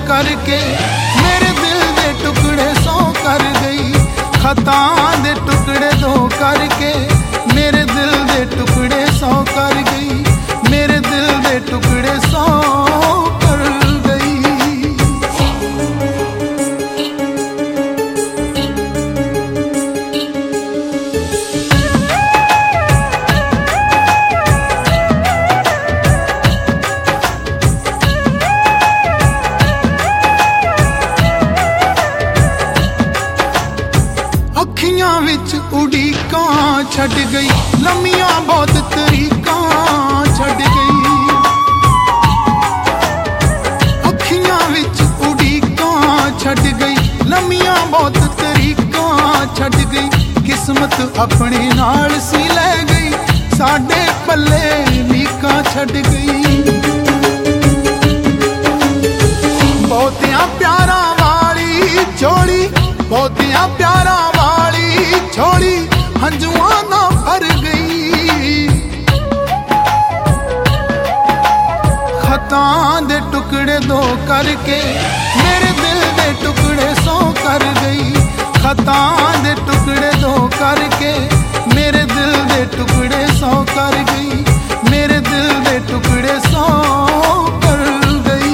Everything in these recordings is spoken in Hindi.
करके मेरे दिल दे टुकड़े सौ कर गई। खता दे टुकड़े दो करके मेरे दिल दे टुकड़े सौ कर गई। मेरे दिल दे टुकड़े सौ कर गई। अखियां विच उड़ीकां छड़ गई, लम्मियां बहुत तरीकां छड़ गई। अखियां विच उड़ीकां छड़ गई, लम्मियां बहुत तरीकां छड़ गई। किस्मत अपने नाल सी लै गई, साडे पल्ले लीकां छड़ गई। बहुतियां प्यारां वाली झोली, बहुतियां प्यारां वाली झोली हंजुआं ना भर गई। खतां दे टुकड़े दो करके मेरे दिल दे टुकड़े सौ कर गई। खतां दे टुकड़े दो करके मेरे दिल दे टुकड़े सौ कर गई। मेरे दिल दे टुकड़े सौ कर गई।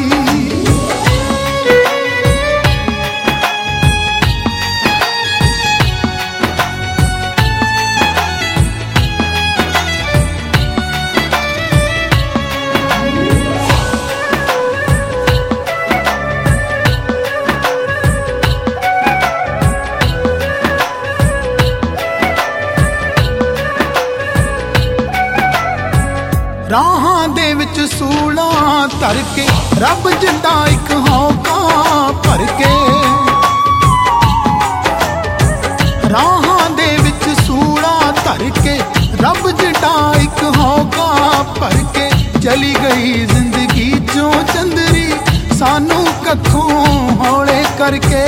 राहां दे विच सूलां धर के रब जिंदा इक हौका भर के। राहां दे विच सूलां धर के रब जिंदा इक हौका भर के। चली गई जिंदगी चों चंदरी सानू कखों हौले करके।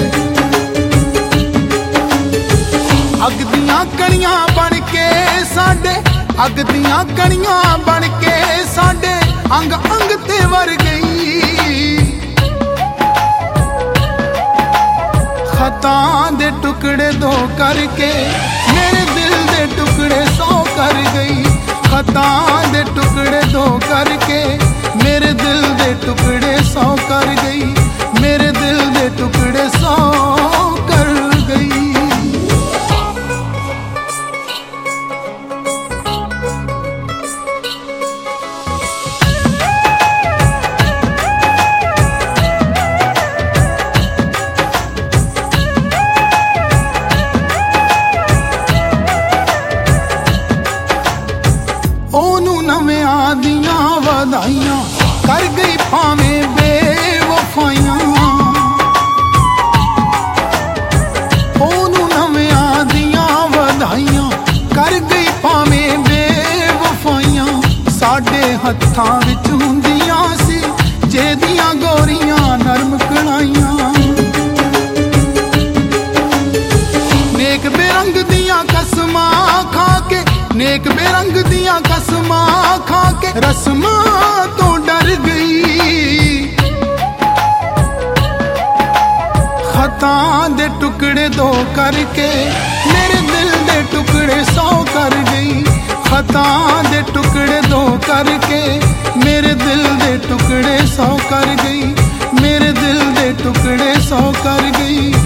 अग दियां कणियां बन के साडे, अग दियां कणियां बन के साडे अंग अंग ते वर गई। खतां दे टुकड़े दो करके मेरे दिल दे टुकड़े सौ कर गई। खतां दे टुकड़े दो करके मेरे दिल दे टुकड़े सौ कर गई। मेरे दिल दे टुकड़े सौ कर गई। ओनू नव्यां दियां वधाइयां कर गई भावें बेवफाइयां। ओनू नव्यां दियां वधाइयां कर गई भावें बेवफाइयां। साडे हत्थां विच हुंदियां सी जेदियां गोरियां नरम कलाइयां। नेक बेरंग दियां कसमां खा के, नेक बेरंग दियां कसमां खा के रस्मां तो डर गई। खतां दे टुकड़े दो करके मेरे दिल दे टुकड़े सौ कर गई। खतां दे टुकड़े दो करके मेरे दिल दे टुकड़े सौ कर गई। मेरे दिल दे टुकड़े सौ कर गई।